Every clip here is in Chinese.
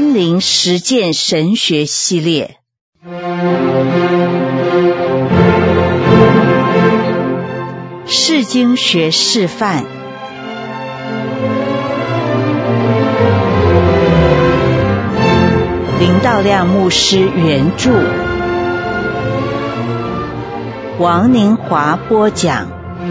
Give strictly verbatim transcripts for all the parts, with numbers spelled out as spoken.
安灵实践神学系列，释经学示范，林道亮牧师原著，王宁华播讲。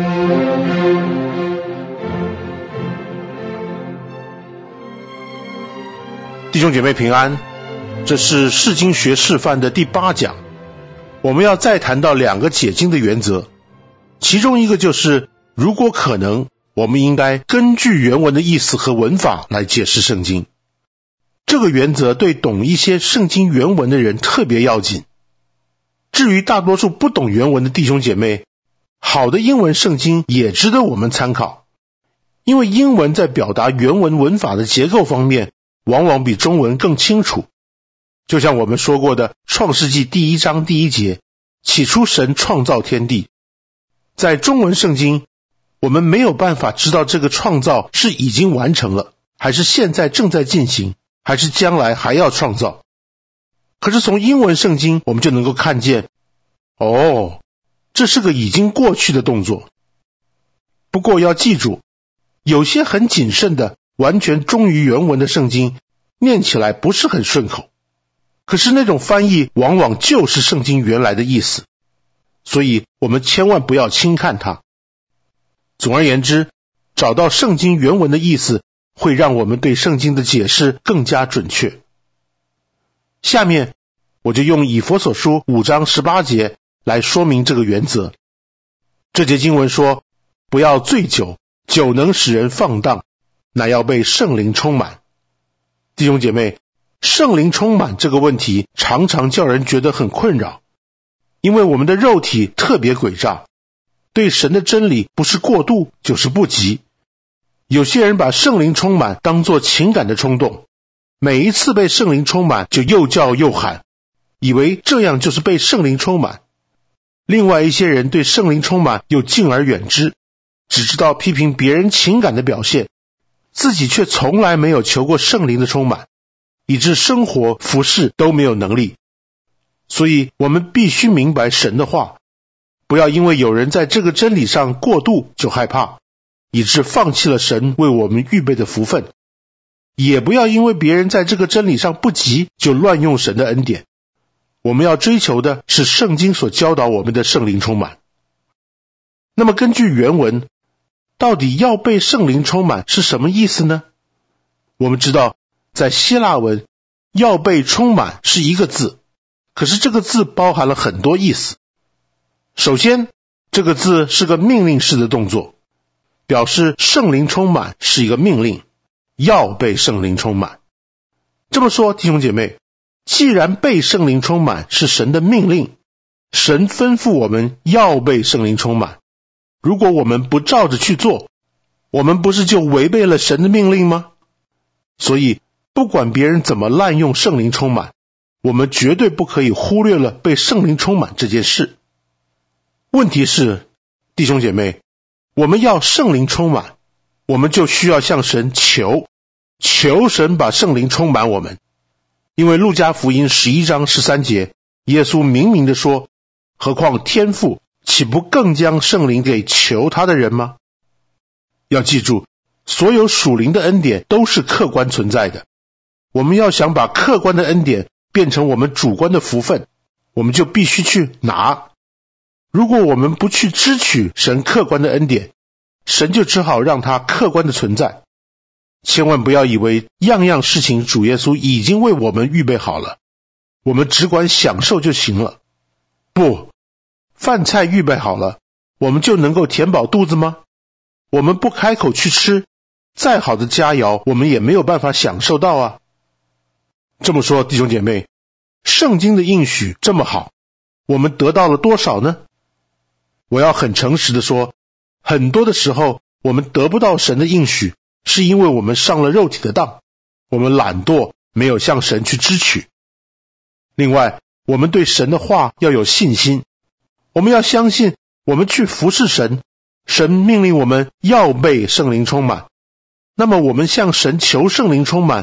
弟兄姐妹平安，这是释经学示范的第八讲，我们要再谈到两个解经的原则，其中一个就是如果可能，我们应该根据原文的意思和文法来解释圣经。这个原则对懂一些圣经原文的人特别要紧。至于大多数不懂原文的弟兄姐妹，好的英文圣经也值得我们参考，因为英文在表达原文文法的结构方面往往比中文更清楚。就像我们说过的创世纪第一章第一节，起初神创造天地，在中文圣经我们没有办法知道这个创造是已经完成了，还是现在正在进行，还是将来还要创造。可是从英文圣经我们就能够看见，哦，这是个已经过去的动作。不过要记住，有些很谨慎的完全忠于原文的圣经念起来不是很顺口，可是那种翻译往往就是圣经原来的意思，所以我们千万不要轻看它。总而言之，找到圣经原文的意思会让我们对圣经的解释更加准确。下面我就用以弗所书五章十八节来说明这个原则。这节经文说，不要醉酒，酒能使人放荡，乃要被圣灵充满。弟兄姐妹，圣灵充满这个问题常常叫人觉得很困扰，因为我们的肉体特别诡诈，对神的真理不是过度就是不及。有些人把圣灵充满当作情感的冲动，每一次被圣灵充满就又叫又喊，以为这样就是被圣灵充满。另外一些人对圣灵充满又敬而远之，只知道批评别人情感的表现，自己却从来没有求过圣灵的充满，以致生活服事都没有能力。所以我们必须明白神的话，不要因为有人在这个真理上过度就害怕，以致放弃了神为我们预备的福分，也不要因为别人在这个真理上不及就乱用神的恩典。我们要追求的是圣经所教导我们的圣灵充满。那么根据原文，到底要被圣灵充满是什么意思呢？我们知道在希腊文，要被充满是一个字，可是这个字包含了很多意思。首先，这个字是个命令式的动作，表示圣灵充满是一个命令，要被圣灵充满。这么说，弟兄姐妹，既然被圣灵充满是神的命令，神吩咐我们要被圣灵充满，如果我们不照着去做，我们不是就违背了神的命令吗？所以不管别人怎么滥用圣灵充满，我们绝对不可以忽略了被圣灵充满这件事。问题是，弟兄姐妹，我们要圣灵充满，我们就需要向神求，求神把圣灵充满我们。因为路加福音十一章十三节，耶稣明明地说，何况天父岂不更将圣灵给求他的人吗？要记住，所有属灵的恩典都是客观存在的，我们要想把客观的恩典变成我们主观的福分，我们就必须去拿。如果我们不去支取神客观的恩典，神就只好让它客观的存在。千万不要以为样样事情主耶稣已经为我们预备好了，我们只管享受就行了。不，饭菜预备好了，我们就能够填饱肚子吗？我们不开口去吃，再好的佳肴我们也没有办法享受到啊。这么说，弟兄姐妹，圣经的应许这么好，我们得到了多少呢？我要很诚实的说，很多的时候我们得不到神的应许，是因为我们上了肉体的当，我们懒惰，没有向神去支取。另外，我们对神的话要有信心，我们要相信我们去服侍神，神命令我们要被圣灵充满，那么我们向神求圣灵充满，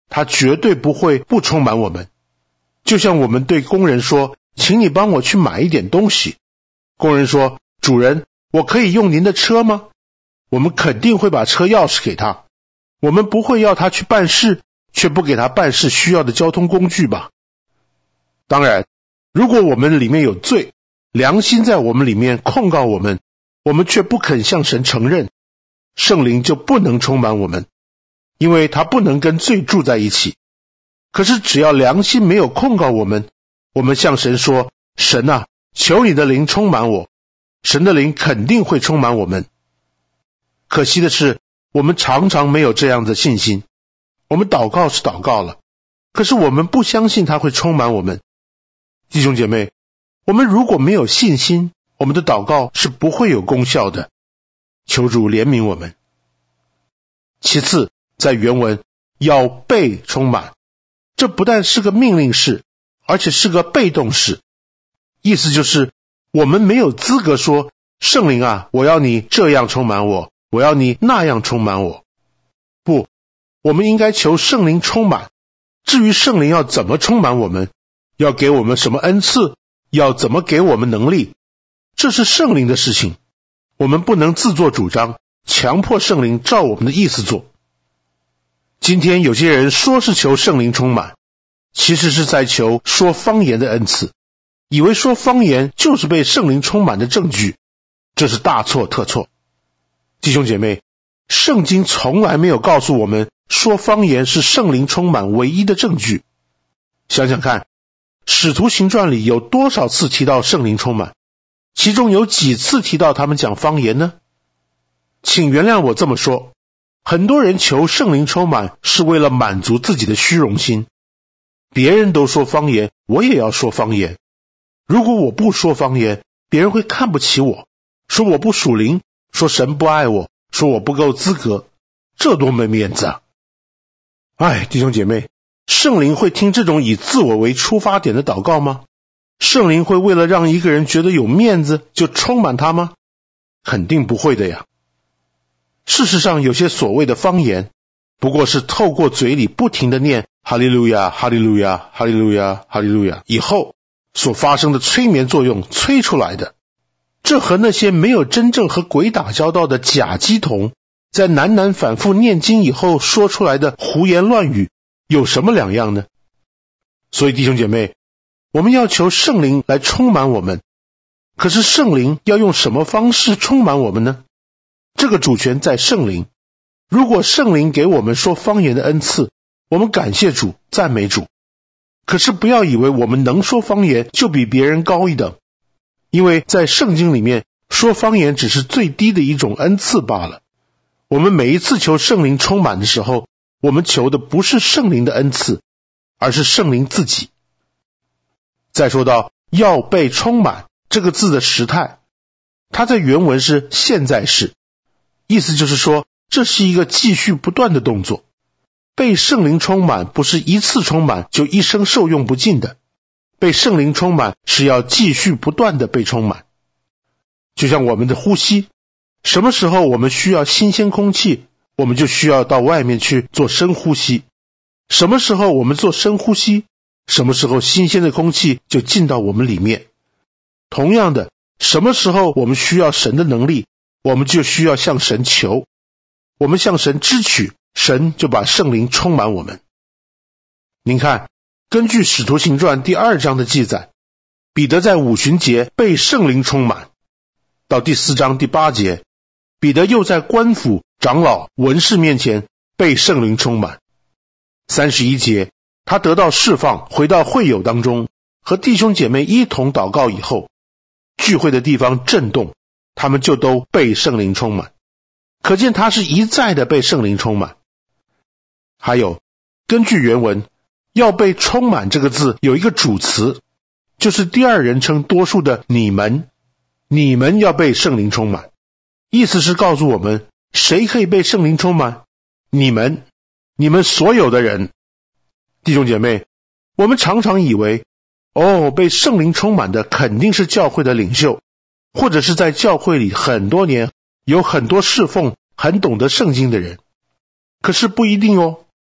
他绝对不会不充满我们。就像我们对工人说，请你帮我去买一点东西。工人说，主人，我可以用您的车吗？我们肯定会把车钥匙给他。我们不会要他去办事，却不给他办事需要的交通工具吧？当然，如果我们里面有罪，良心在我们里面控告我们，我们却不肯向神承认，圣灵就不能充满我们，因为他不能跟罪住在一起。可是只要良心没有控告我们，我们向神说，神啊，求你的灵充满我，神的灵肯定会充满我们。可惜的是，我们常常没有这样的信心。我们祷告是祷告了，可是我们不相信他会充满我们。弟兄姐妹，我们如果没有信心，我们的祷告是不会有功效的。求主怜悯我们。其次，在原文要被充满，这不但是个命令式，而且是个被动式。意思就是我们没有资格说，圣灵啊，我要你这样充满我，我要你那样充满我。不，我们应该求圣灵充满。至于圣灵要怎么充满我们，要给我们什么恩赐，要怎么给我们能力，这是圣灵的事情。我们不能自作主张，强迫圣灵照我们的意思做。今天有些人说是求圣灵充满，其实是在求说方言的恩赐，以为说方言就是被圣灵充满的证据，这是大错特错。弟兄姐妹，圣经从来没有告诉我们说方言是圣灵充满唯一的证据。想想看，使徒行传里有多少次提到圣灵充满？其中有几次提到他们讲方言呢？请原谅我这么说，很多人求圣灵充满是为了满足自己的虚荣心。别人都说方言，我也要说方言。如果我不说方言，别人会看不起我，说我不属灵，说神不爱我，说我不够资格，这多没面子啊！哎，弟兄姐妹，圣灵会听这种以自我为出发点的祷告吗？圣灵会为了让一个人觉得有面子就充满他吗？肯定不会的呀。事实上，有些所谓的方言不过是透过嘴里不停地念哈利路亚哈利路亚哈利路亚哈利路亚以后所发生的催眠作用催出来的。这和那些没有真正和鬼打交道的假基童在喃喃反复念经以后说出来的胡言乱语有什么两样呢？所以弟兄姐妹，我们要求圣灵来充满我们，可是圣灵要用什么方式充满我们呢？这个主权在圣灵。如果圣灵给我们说方言的恩赐，我们感谢主，赞美主。可是不要以为我们能说方言就比别人高一等，因为在圣经里面，说方言只是最低的一种恩赐罢了。我们每一次求圣灵充满的时候，我们求的不是圣灵的恩赐，而是圣灵自己。再说到要被充满这个字的时态，它在原文是现在式，意思就是说这是一个继续不断的动作。被圣灵充满不是一次充满就一生受用不尽的，被圣灵充满是要继续不断的被充满。就像我们的呼吸，什么时候我们需要新鲜空气，我们就需要到外面去做深呼吸。什么时候我们做深呼吸，什么时候新鲜的空气就进到我们里面。同样的，什么时候我们需要神的能力，我们就需要向神求。我们向神支取，神就把圣灵充满我们。您看，根据使徒行传第二章的记载，彼得在五旬节被圣灵充满。到第四章第八节，彼得又在官府、长老、文士面前被圣灵充满。三十一节，他得到释放，回到会友当中，和弟兄姐妹一同祷告以后，聚会的地方震动，他们就都被圣灵充满。可见他是一再的被圣灵充满。还有，根据原文，要被充满这个字有一个主词，就是第二人称多数的你们，你们要被圣灵充满。意思是告诉我们，谁可以被圣灵充满？你们，你们所有的人。弟兄姐妹，我们常常以为，哦，被圣灵充满的肯定是教会的领袖，或者是在教会里很多年，有很多侍奉，很懂得圣经的人。可是不一定哦。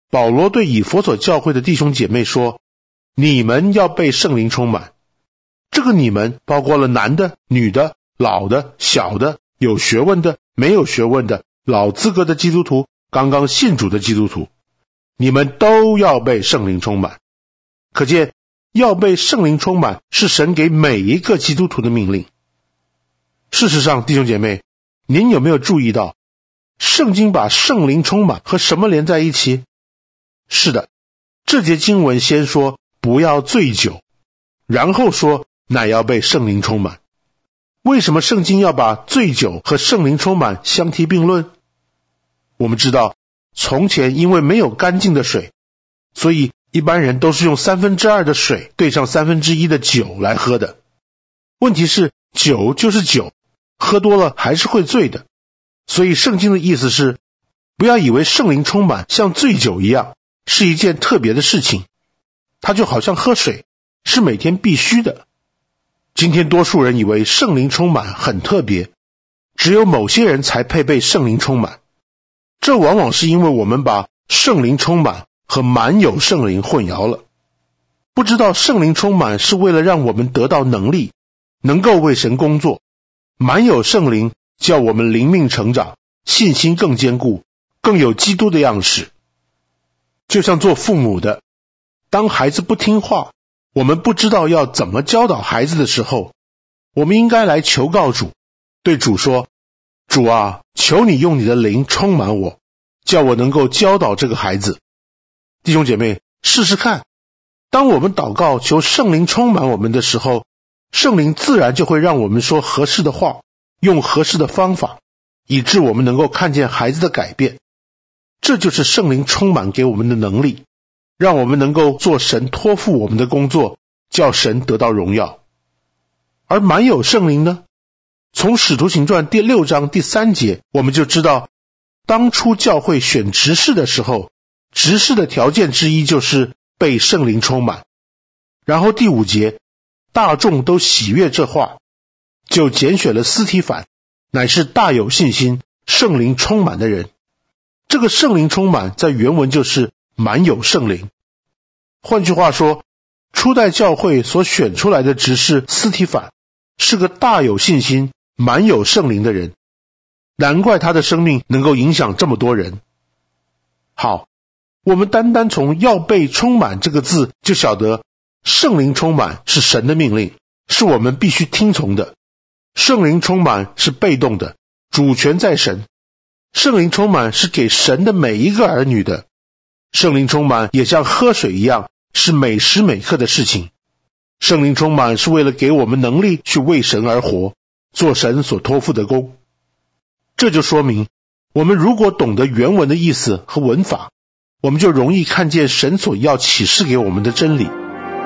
保罗对以弗所教会的弟兄姐妹说，你们要被圣灵充满。这个你们包括了男的、女的、老的、小的，有学问的、没有学问的，老资格的基督徒，刚刚信主的基督徒，你们都要被圣灵充满。可见要被圣灵充满是神给每一个基督徒的命令。事实上，弟兄姐妹，您有没有注意到圣经把圣灵充满和什么连在一起？是的，这节经文先说不要醉酒，然后说乃要被圣灵充满。为什么圣经要把醉酒和圣灵充满相提并论？我们知道，从前因为没有干净的水，所以一般人都是用三分之二的水兑上三分之一的酒来喝的。问题是，酒就是酒，喝多了还是会醉的。所以圣经的意思是，不要以为圣灵充满像醉酒一样是一件特别的事情，它就好像喝水，是每天必须的。今天多数人以为圣灵充满很特别，只有某些人才配被圣灵充满。这往往是因为我们把圣灵充满和满有圣灵混淆了，不知道圣灵充满是为了让我们得到能力，能够为神工作，满有圣灵叫我们灵命成长，信心更坚固，更有基督的样式。就像做父母的，当孩子不听话，我们不知道要怎么教导孩子的时候，我们应该来求告主，对主说，主啊，求你用你的灵充满我，叫我能够教导这个孩子。弟兄姐妹，试试看，当我们祷告求圣灵充满我们的时候，圣灵自然就会让我们说合适的话，用合适的方法，以致我们能够看见孩子的改变。这就是圣灵充满给我们的能力，让我们能够做神托付我们的工作，叫神得到荣耀。而满有圣灵呢？从使徒行传第六章第三节，我们就知道，当初教会选执事的时候，执事的条件之一就是被圣灵充满。然后第五节，大众都喜悦这话，就拣选了司提反，乃是大有信心、圣灵充满的人。这个圣灵充满在原文就是满有圣灵。换句话说，初代教会所选出来的执事司提反是个大有信心、满有圣灵的人，难怪他的生命能够影响这么多人。好，我们单单从要被充满这个字就晓得，圣灵充满是神的命令，是我们必须听从的。圣灵充满是被动的，主权在神。圣灵充满是给神的每一个儿女的。圣灵充满也像喝水一样，是每时每刻的事情。圣灵充满是为了给我们能力去为神而活，做神所托付的工。这就说明，我们如果懂得原文的意思和文法，我们就容易看见神所要启示给我们的真理。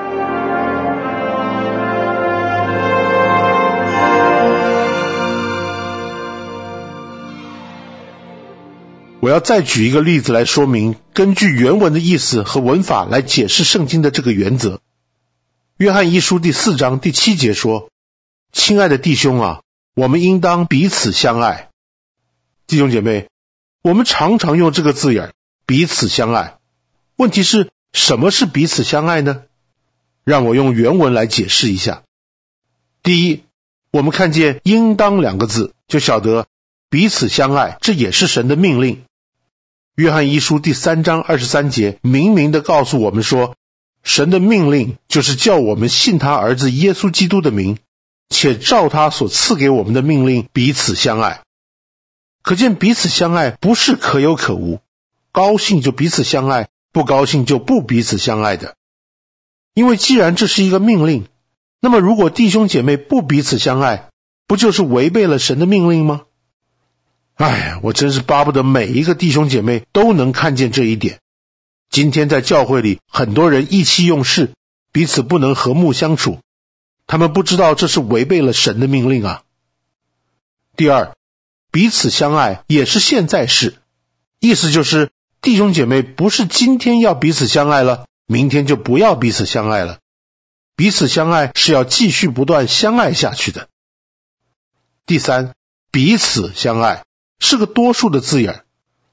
我要再举一个例子来说明，根据原文的意思和文法来解释圣经的这个原则。约翰一书第四章第七节说，亲爱的弟兄啊，我们应当彼此相爱。弟兄姐妹，我们常常用这个字眼，彼此相爱。问题是，什么是彼此相爱呢？让我用原文来解释一下。第一，我们看见应当两个字，就晓得彼此相爱，这也是神的命令。约翰一书第三章二十三节明明地告诉我们说，神的命令就是叫我们信他儿子耶稣基督的名，且照他所赐给我们的命令彼此相爱。可见彼此相爱不是可有可无，高兴就彼此相爱，不高兴就不彼此相爱的。因为既然这是一个命令，那么如果弟兄姐妹不彼此相爱，不就是违背了神的命令吗？哎，我真是巴不得每一个弟兄姐妹都能看见这一点。今天在教会里，很多人意气用事，彼此不能和睦相处，他们不知道这是违背了神的命令啊。第二，彼此相爱也是现在式，意思就是弟兄姐妹不是今天要彼此相爱了，明天就不要彼此相爱了。彼此相爱是要继续不断相爱下去的。第三，彼此相爱是个多数的字眼，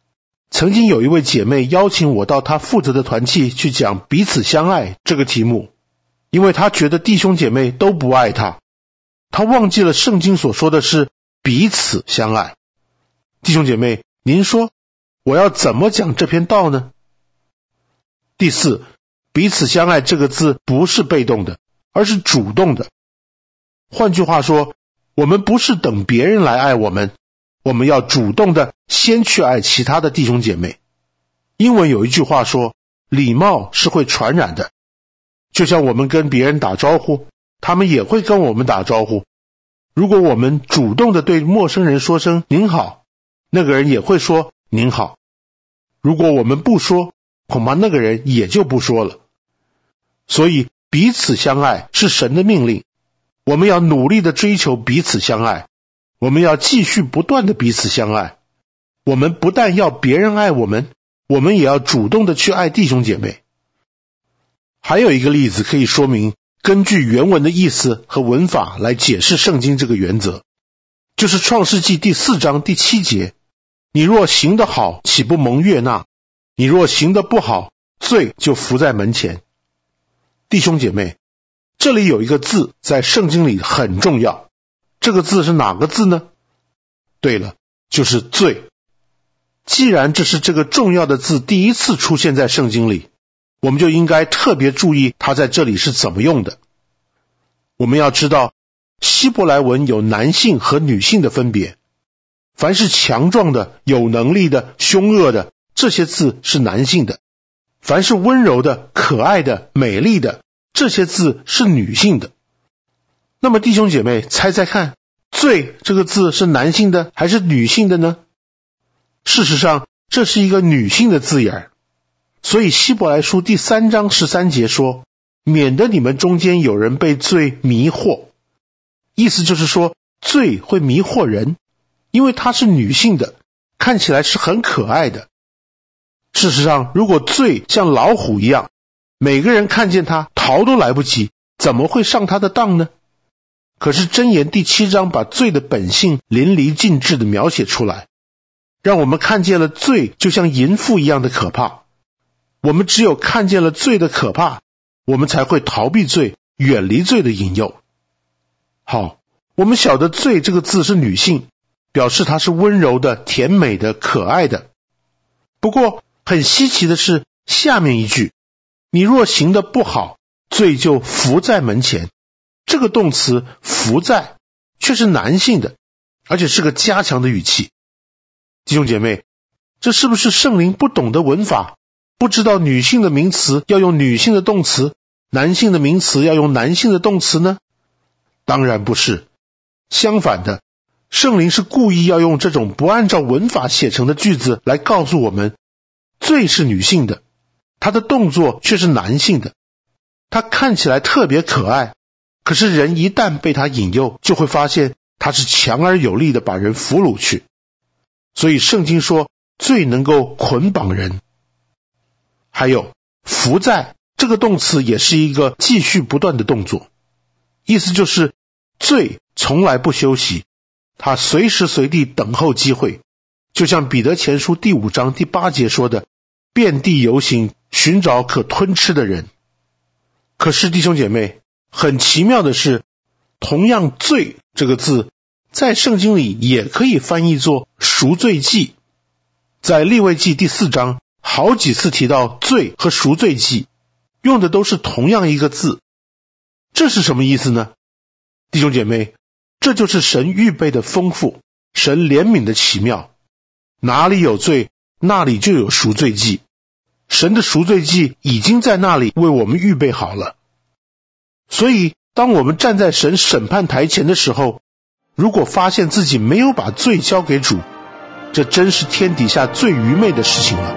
曾经有一位姐妹邀请我到她负责的团契去讲彼此相爱这个题目，因为她觉得弟兄姐妹都不爱她，她忘记了圣经所说的是彼此相爱。弟兄姐妹，您说我要怎么讲这篇道呢？第四，彼此相爱这个字不是被动的，而是主动的。换句话说，我们不是等别人来爱我们，我们要主动的先去爱其他的弟兄姐妹。英文有一句话说，礼貌是会传染的，就像我们跟别人打招呼，他们也会跟我们打招呼。如果我们主动的对陌生人说声您好，那个人也会说您好。如果我们不说，恐怕那个人也就不说了。所以彼此相爱是神的命令，我们要努力的追求彼此相爱，我们要继续不断的彼此相爱。我们不但要别人爱我们，我们也要主动的去爱弟兄姐妹。还有一个例子可以说明根据原文的意思和文法来解释圣经这个原则，就是创世纪第四章第七节，你若行得好，岂不蒙悦纳？你若行得不好，罪就伏在门前。弟兄姐妹，这里有一个字在圣经里很重要，这个字是哪个字呢？对了，就是罪。既然这是这个重要的字第一次出现在圣经里，我们就应该特别注意它在这里是怎么用的。我们要知道，希伯来文有男性和女性的分别，凡是强壮的、有能力的、凶恶的，这些字是男性的；凡是温柔的、可爱的、美丽的，这些字是女性的。那么弟兄姐妹，猜猜看，罪这个字是男性的还是女性的呢？事实上，这是一个女性的字眼。所以希伯来书第三章十三节说，免得你们中间有人被罪迷惑。意思就是说，罪会迷惑人，因为她是女性的，看起来是很可爱的。事实上，如果罪像老虎一样，每个人看见它逃都来不及，怎么会上它的当呢？可是箴言第七章把罪的本性淋漓尽致地描写出来，让我们看见了罪就像淫妇一样的可怕。我们只有看见了罪的可怕，我们才会逃避罪，远离罪的引诱。好，我们晓得罪这个字是女性，表示它是温柔的、甜美的、可爱的。不过很稀奇的是下面一句，你若行得不好，罪就伏在门前。这个动词伏在却是男性的，而且是个加强的语气。弟兄姐妹，这是不是圣灵不懂得文法，不知道女性的名词要用女性的动词，男性的名词要用男性的动词呢？当然不是。相反的，圣灵是故意要用这种不按照文法写成的句子来告诉我们，罪是女性的，她的动作却是男性的。她看起来特别可爱，可是人一旦被她引诱，就会发现她是强而有力的把人俘虏去。所以圣经说，罪能够捆绑人。还有伏在这个动词也是一个继续不断的动作，意思就是罪从来不休息，他随时随地等候机会，就像彼得前书第五章第八节说的，遍地游行，寻找可吞吃的人。可是弟兄姐妹，很奇妙的是，同样罪这个字在圣经里也可以翻译作赎罪祭。在利未记第四章好几次提到罪和赎罪祭，用的都是同样一个字。这是什么意思呢？弟兄姐妹，这就是神预备的丰富，神怜悯的奇妙。哪里有罪，那里就有赎罪祭。神的赎罪祭已经在那里为我们预备好了。所以当我们站在神审判台前的时候，如果发现自己没有把罪交给主，这真是天底下最愚昧的事情了。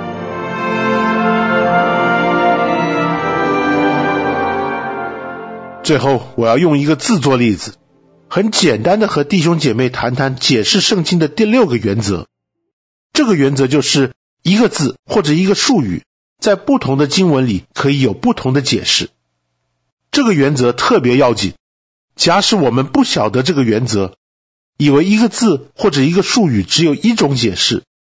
最后我要用一个字做例子，很简单的和弟兄姐妹谈谈解释圣经的第六个原则。这个原则就是一个字或者一个术语在不同的经文里可以有不同的解释。这个原则特别要紧，假使我们不晓得这个原则，以为一个字或者一个术语只有一种解释，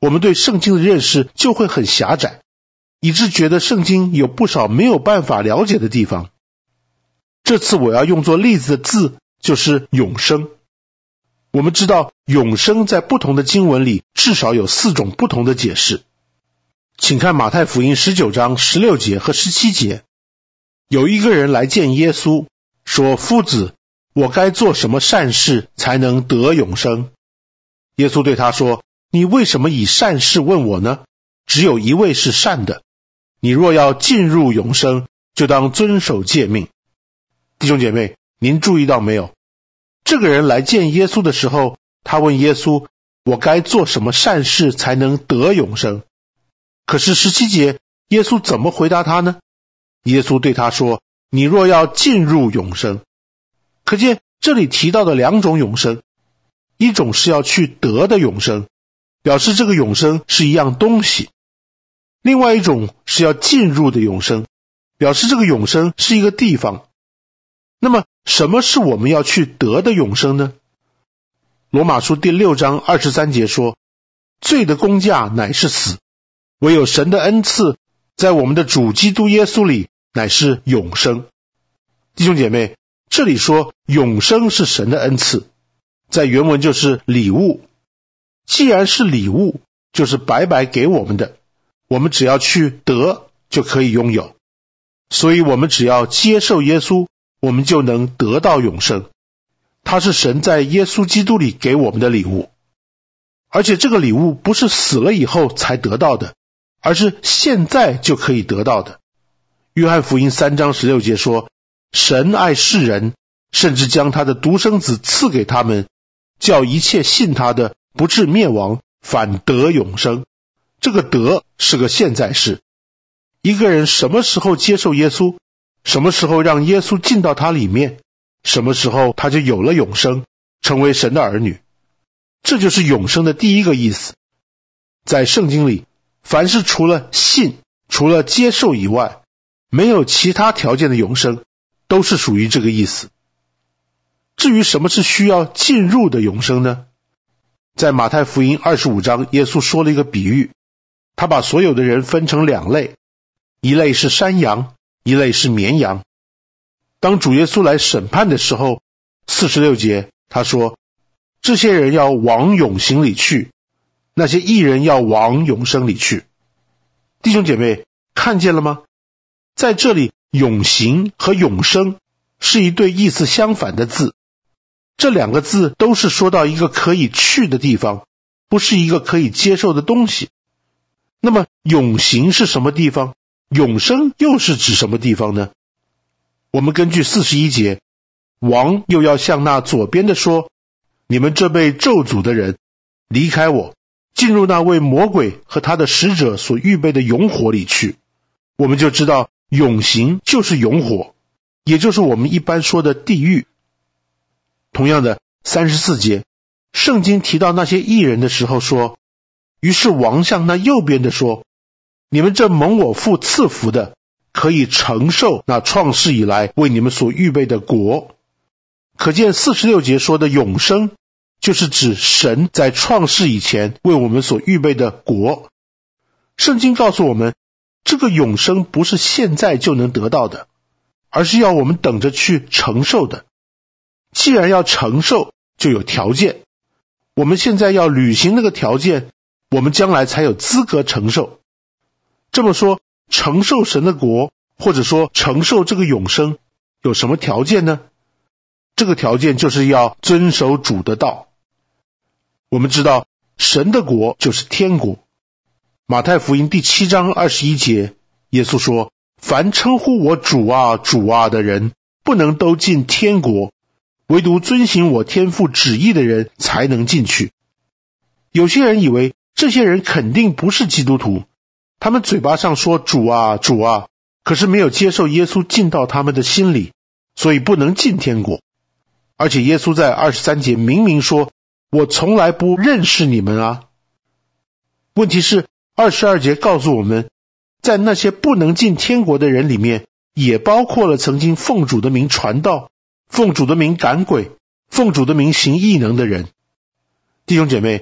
我们对圣经的认识就会很狭窄，以致觉得圣经有不少没有办法了解的地方。这次我要用作例子的字就是永生。我们知道永生在不同的经文里至少有四种不同的解释。请看马太福音十九章十六节和十七节。有一个人来见耶稣，说：夫子，我该做什么善事才能得永生？耶稣对他说：你为什么以善事问我呢？只有一位是善的。你若要进入永生，就当遵守诫命。弟兄姐妹，您注意到没有？这个人来见耶稣的时候，他问耶稣：我该做什么善事才能得永生？可是十七节，耶稣怎么回答他呢？耶稣对他说：你若要进入永生。可见这里提到的两种永生，一种是要去得的永生，表示这个永生是一样东西；另外一种是要进入的永生，表示这个永生是一个地方。那么什么是我们要去得的永生呢？罗马书第六章二十三节说：罪的工价乃是死，唯有神的恩赐在我们的主基督耶稣里乃是永生。弟兄姐妹，这里说永生是神的恩赐，在原文就是礼物。既然是礼物，就是白白给我们的，我们只要去得就可以拥有。所以我们只要接受耶稣，我们就能得到永生。它是神在耶稣基督里给我们的礼物，而且这个礼物不是死了以后才得到的，而是现在就可以得到的。约翰福音三章十六节说：神爱世人，甚至将他的独生子赐给他们，叫一切信他的不至灭亡，反得永生。这个得是个现在式。一个人什么时候接受耶稣，什么时候让耶稣进到他里面，什么时候他就有了永生，成为神的儿女。这就是永生的第一个意思。在圣经里，凡是除了信，除了接受以外，没有其他条件的永生，都是属于这个意思。至于什么是需要进入的永生呢？在马太福音二十五章，耶稣说了一个比喻，他把所有的人分成两类，一类是山羊，一类是绵羊。当主耶稣来审判的时候，四十六节他说：这些人要往永刑里去，那些义人要往永生里去。弟兄姐妹，看见了吗？在这里，永刑和永生是一对意思相反的字，这两个字都是说到一个可以去的地方，不是一个可以接受的东西。那么永刑是什么地方？永生又是指什么地方呢？我们根据四十一节，王又要向那左边的说：你们这被咒诅的人，离开我，进入那为魔鬼和他的使者所预备的永火里去。我们就知道永刑就是永火，也就是我们一般说的地狱。同样的，三十四节，圣经提到那些义人的时候说：于是王向那右边的说：你们这蒙我父赐福的，可以承受那创世以来为你们所预备的国。可见四十六节说的永生，就是指神在创世以前为我们所预备的国。圣经告诉我们，这个永生不是现在就能得到的，而是要我们等着去承受的。既然要承受，就有条件，我们现在要履行那个条件，我们将来才有资格承受。这么说，承受神的国，或者说承受这个永生，有什么条件呢？这个条件就是要遵守主的道。我们知道神的国就是天国。马太福音第七章二十一节，耶稣说：凡称呼我主啊主啊的人，不能都进天国，唯独遵行我天父旨意的人才能进去。有些人以为这些人肯定不是基督徒，他们嘴巴上说主啊主啊，可是没有接受耶稣进到他们的心里，所以不能进天国。而且耶稣在二十三节明明说：我从来不认识你们啊。问题是二十二节告诉我们，在那些不能进天国的人里面，也包括了曾经奉主的名传道，奉主的名赶鬼，奉主的名行异能的人。弟兄姐妹，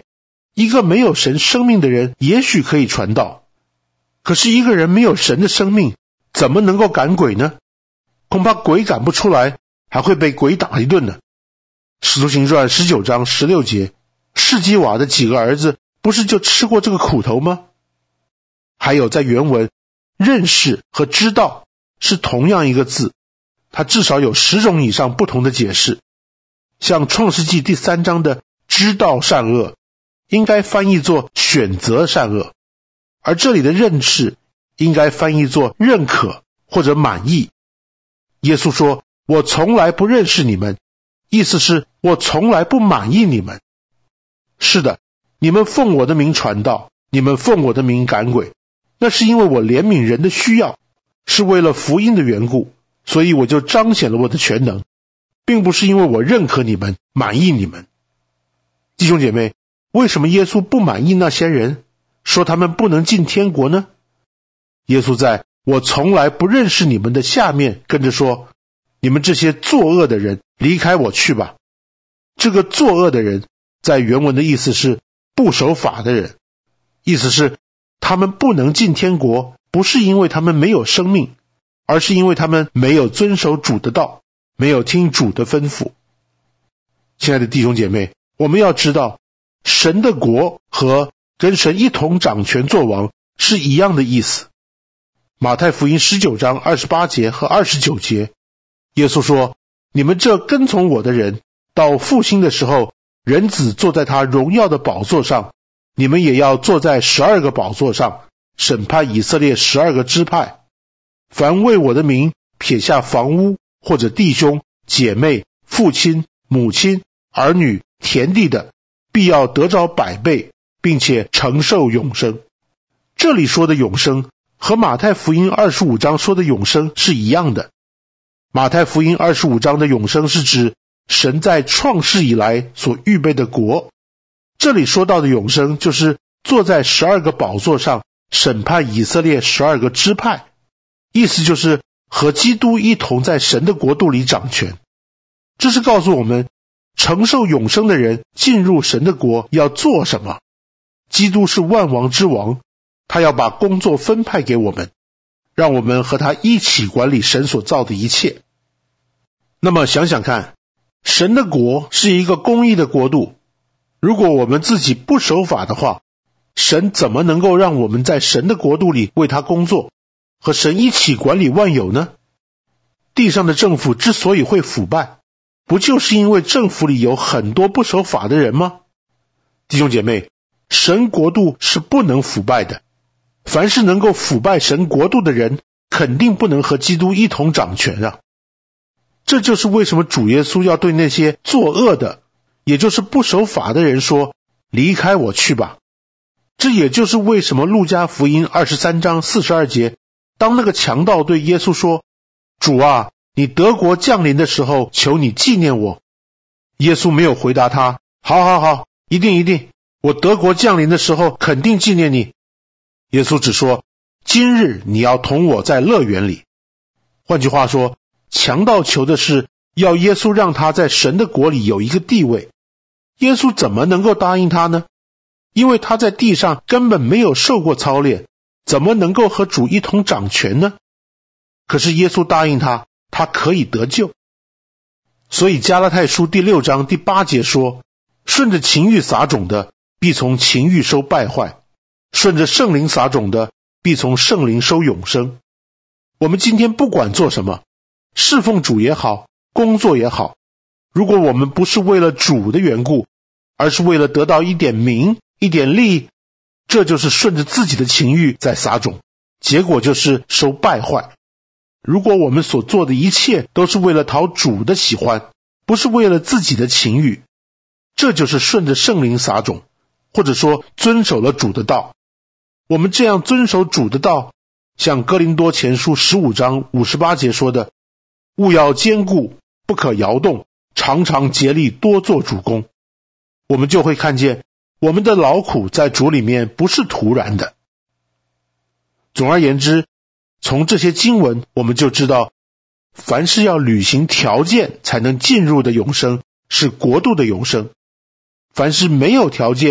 一个没有神生命的人也许可以传道，可是一个人没有神的生命，怎么能够赶鬼呢？恐怕鬼赶不出来，还会被鬼打一顿呢。使徒行传十九章十六节，士基瓦的几个儿子不是就吃过这个苦头吗？还有在原文，认识和知道是同样一个字，它至少有十种以上不同的解释。像创世纪第三章的知道善恶，应该翻译作选择善恶，而这里的认识应该翻译作认可或者满意。耶稣说，我从来不认识你们，意思是我从来不满意你们。是的，你们奉我的名传道，你们奉我的名赶鬼，那是因为我怜悯人的需要，是为了福音的缘故，所以我就彰显了我的全能，并不是因为我认可你们，满意你们。弟兄姐妹，为什么耶稣不满意那些人，说他们不能进天国呢？耶稣在我从来不认识你们的下面跟着说，你们这些作恶的人，离开我去吧。这个作恶的人在原文的意思是不守法的人，意思是他们不能进天国，不是因为他们没有生命，而是因为他们没有遵守主的道，没有听主的吩咐。亲爱的弟兄姐妹，我们要知道，神的国和跟神一同掌权作王是一样的意思。马太福音十九章二十八节和二十九节，耶稣说，你们这跟从我的人，到复兴的时候，人子坐在他荣耀的宝座上，你们也要坐在十二个宝座上，审判以色列十二个支派。凡为我的名撇下房屋或者弟兄姐妹父亲母亲儿女田地的，必要得着百倍，并且承受永生。这里说的永生和马太福音二十五章说的永生是一样的。马太福音二十五章的永生是指神在创世以来所预备的国，这里说到的永生就是坐在十二个宝座上审判以色列十二个支派，意思就是和基督一同在神的国度里掌权。这是告诉我们，承受永生的人进入神的国要做什么。基督是万王之王，他要把工作分派给我们，让我们和他一起管理神所造的一切。那么想想看，神的国是一个公义的国度，如果我们自己不守法的话，神怎么能够让我们在神的国度里为他工作，和神一起管理万有呢？地上的政府之所以会腐败，不就是因为政府里有很多不守法的人吗？弟兄姐妹，神国度是不能腐败的，凡是能够腐败神国度的人，肯定不能和基督一同掌权啊。这就是为什么主耶稣要对那些作恶的，也就是不守法的人说，离开我去吧。这也就是为什么路加福音二十三章四十二节，当那个强盗对耶稣说，主啊，你得国降临的时候，求你纪念我。耶稣没有回答他，好好好，一定一定，我得国降临的时候肯定纪念你。耶稣只说，今日你要同我在乐园里。换句话说，强盗求的是要耶稣让他在神的国里有一个地位。耶稣怎么能够答应他呢？因为他在地上根本没有受过操练，怎么能够和主一同掌权呢？可是耶稣答应他，他可以得救。所以加拉太书第六章第八节说，顺着情欲撒种的，必从情欲收败坏；顺着圣灵撒种的，必从圣灵收永生。我们今天不管做什么，侍奉主也好，工作也好，如果我们不是为了主的缘故，而是为了得到一点名、一点利益，这就是顺着自己的情欲在撒种，结果就是收败坏。如果我们所做的一切都是为了讨主的喜欢，不是为了自己的情欲，这就是顺着圣灵撒种，或者说遵守了主的道。我们这样遵守主的道，像哥林多前书十五章五十八节说的，务要坚固，不可摇动，常常竭力多做主工。我们就会看见，我们的劳苦在主里面不是徒然的。总而言之，从这些经文我们就知道，凡是要履行条件才能进入的永生，是国度的永生；凡是没有条件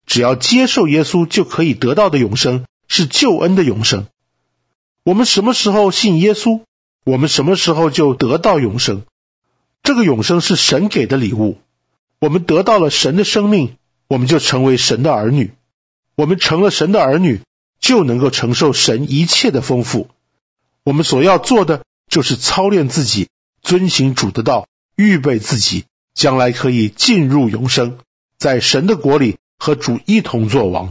只要接受耶稣就可以得到的永生，是救恩的永生。我们什么时候信耶稣，我们什么时候就得到永生。这个永生是神给的礼物，我们得到了神的生命，我们就成为神的儿女。我们成了神的儿女，就能够承受神一切的丰富。我们所要做的就是操练自己，遵行主的道，预备自己，将来可以进入永生，在神的国里和主一同作王。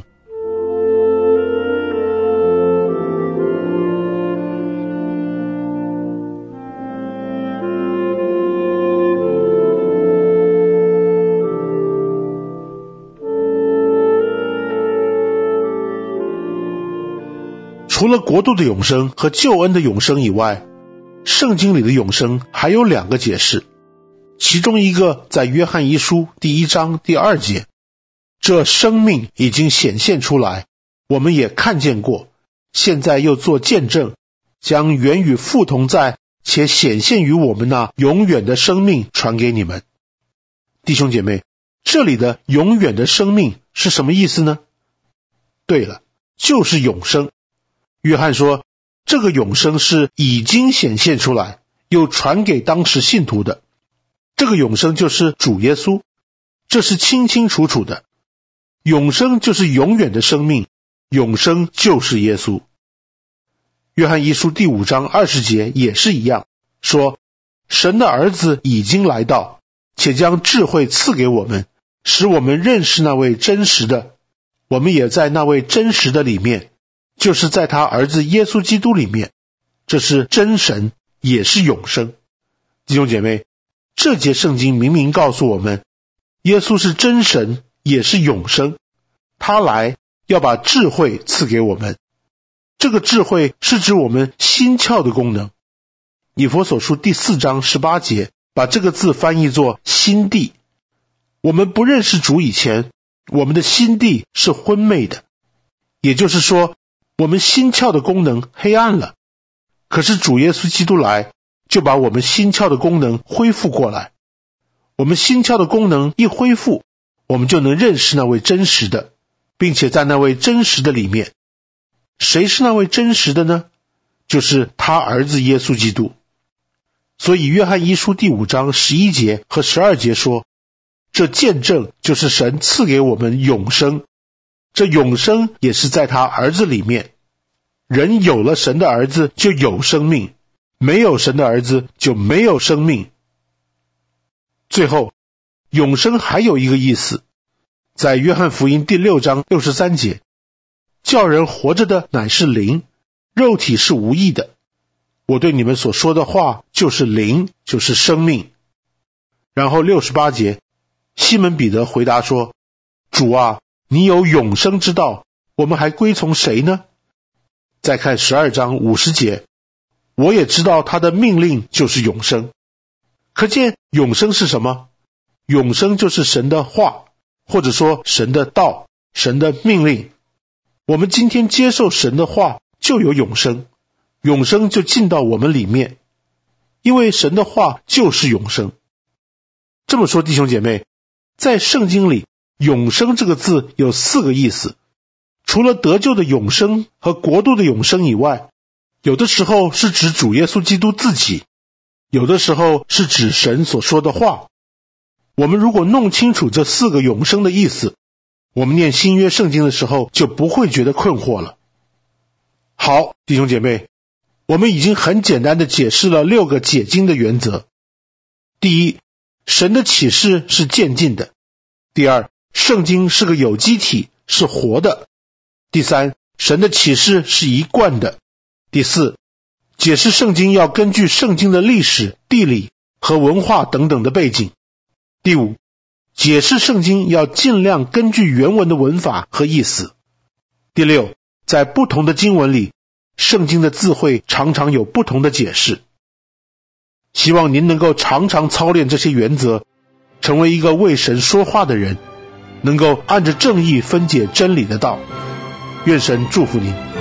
除了国度的永生和救恩的永生以外，圣经里的永生还有两个解释，其中一个在约翰一书第一章第二节，这生命已经显现出来，我们也看见过，现在又做见证，将原与父同在且显现于我们那永远的生命传给你们。弟兄姐妹，这里的永远的生命是什么意思呢？对了，就是永生。约翰说，这个永生是已经显现出来，又传给当时信徒的。这个永生就是主耶稣，这是清清楚楚的。永生就是永远的生命，永生就是耶稣。约翰一书第五章二十节也是一样，说神的儿子已经来到，且将智慧赐给我们，使我们认识那位真实的，我们也在那位真实的里面，就是在他儿子耶稣基督里面。这是真神，也是永生。弟兄姐妹，这节圣经明明告诉我们，耶稣是真神，也是永生，他来要把智慧赐给我们。这个智慧是指我们心窍的功能。以弗所书第四章十八节把这个字翻译作心地。我们不认识主以前，我们的心地是昏昧的，也就是说我们心窍的功能黑暗了。可是主耶稣基督来，就把我们心窍的功能恢复过来。我们心窍的功能一恢复，我们就能认识那位真实的，并且在那位真实的里面。谁是那位真实的呢？就是他儿子耶稣基督。所以约翰一书第五章十一节和十二节说，这见证就是神赐给我们永生，这永生也是在他儿子里面。人有了神的儿子就有生命，没有神的儿子就没有生命。最后，永生还有一个意思，在约翰福音第六章六十三节，叫人活着的乃是灵，肉体是无益的。我对你们所说的话就是灵，就是生命。然后六十八节，西门彼得回答说，主啊，你有永生之道，我们还归从谁呢？再看十二章五十节，我也知道他的命令就是永生。可见永生是什么？永生就是神的话，或者说神的道，神的命令。我们今天接受神的话，就有永生，永生就进到我们里面，因为神的话就是永生。这么说，弟兄姐妹，在圣经里，永生这个字有四个意思。除了得救的永生和国度的永生以外，有的时候是指主耶稣基督自己，有的时候是指神所说的话。我们如果弄清楚这四个永生的意思，我们念新约圣经的时候就不会觉得困惑了。好，弟兄姐妹，我们已经很简单的解释了六个解经的原则。第一，神的启示是渐进的。第二，圣经是个有机体，是活的。第三，神的启示是一贯的。第四，解释圣经要根据圣经的历史、地理和文化等等的背景。第五，解释圣经要尽量根据原文的文法和意思。第六，在不同的经文里，圣经的字汇常常有不同的解释。希望您能够常常操练这些原则，成为一个为神说话的人，能够按着正义分解真理的道。愿神祝福您。